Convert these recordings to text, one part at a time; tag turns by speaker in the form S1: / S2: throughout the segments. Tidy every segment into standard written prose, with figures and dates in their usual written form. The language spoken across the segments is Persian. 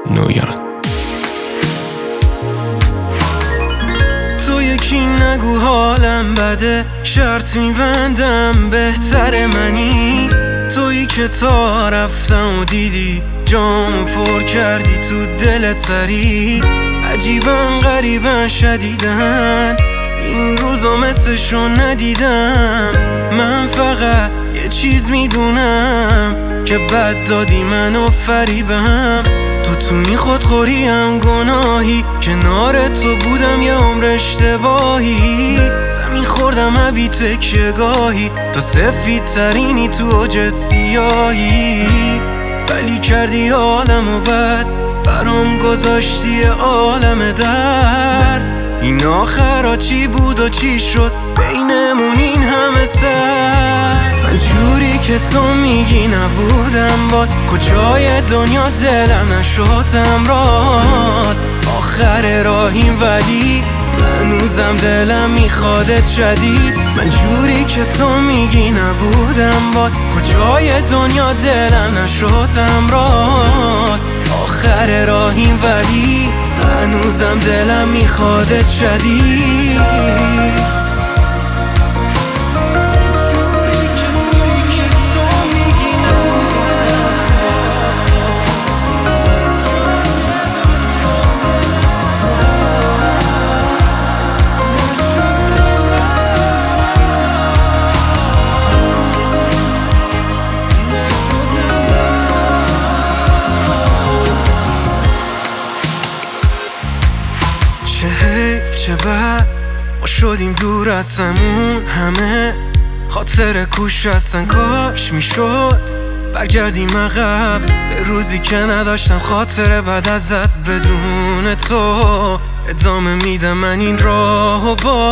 S1: نویان.
S2: تو یکی نگو حالم بده، شرط میبندم بهتر منی. تویی که تا رفتم و دیدی جامو پر کردی تو دلت سری. عجیبن غریبن شدیدن این روزا مثلشو ندیدم. من فقط یه چیز میدونم که بد دادی منو فریبم. تو این خودخوریم گناهی، کنار تو بودم یه عمر اشتباهی. زمین خوردم عبی تکیه گاهی، تو سفید ترینی تو اوج سیاهی. ولی کردی عالمو بد، برام گذاشتی عالم درد. این آخرا چی بود و چی شد بینمون این همه سر؟ من جوری که تو میگی نبودم باد، کجای دنیا دلم نشدم راد. آخر راهیم ولی هنوزم دلم میخوادت شدید. من جوری که تو میگی نبودم باد، کجای دنیا دلم نشدم راد. آخر راهیم ولی هنوزم دلم میخوادت شدید. چه حیف چه بد ما شدیم دور از همون همه. خاطر کوش هستن کاش میشد برگردیم عقب به روزی که نداشتم خاطر بد ازت. بدون تو ادامه میدم من این راه و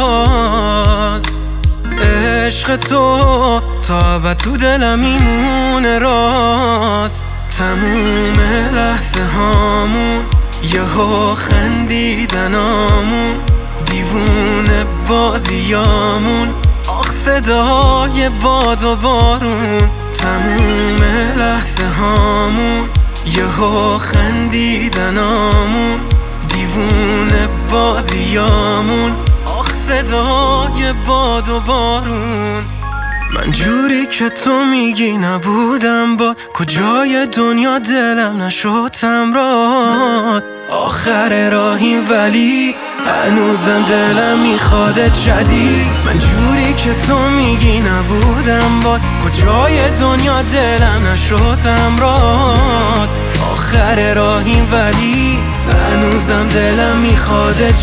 S2: باز. عشق تو تا ابد تو دلم میمونه راست. تموم لحظه هامون یهو خندیدنامون، دیوونه بازیامون، آخ صدای باد و بارون. تموم لحظه هامون یهو خندیدنامون، دیوونه بازیامون، آخ صدای باد و بارون. من جوری که تو میگی نبودم با، کجای دنیا دلم نشدم راد. آخر راهیم ولی هنوزم دلم میخوادت شدید. من جوری که تو میگی نبودم با، کجای دنیا دلم نشدم راد. آخر راهیم ولی هنوزم دلم میخوادت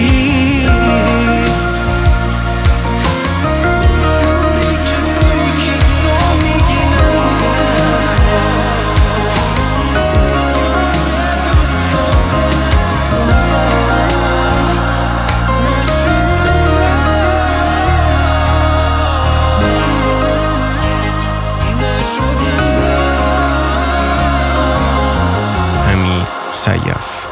S2: شدید.
S1: حمید سیاف.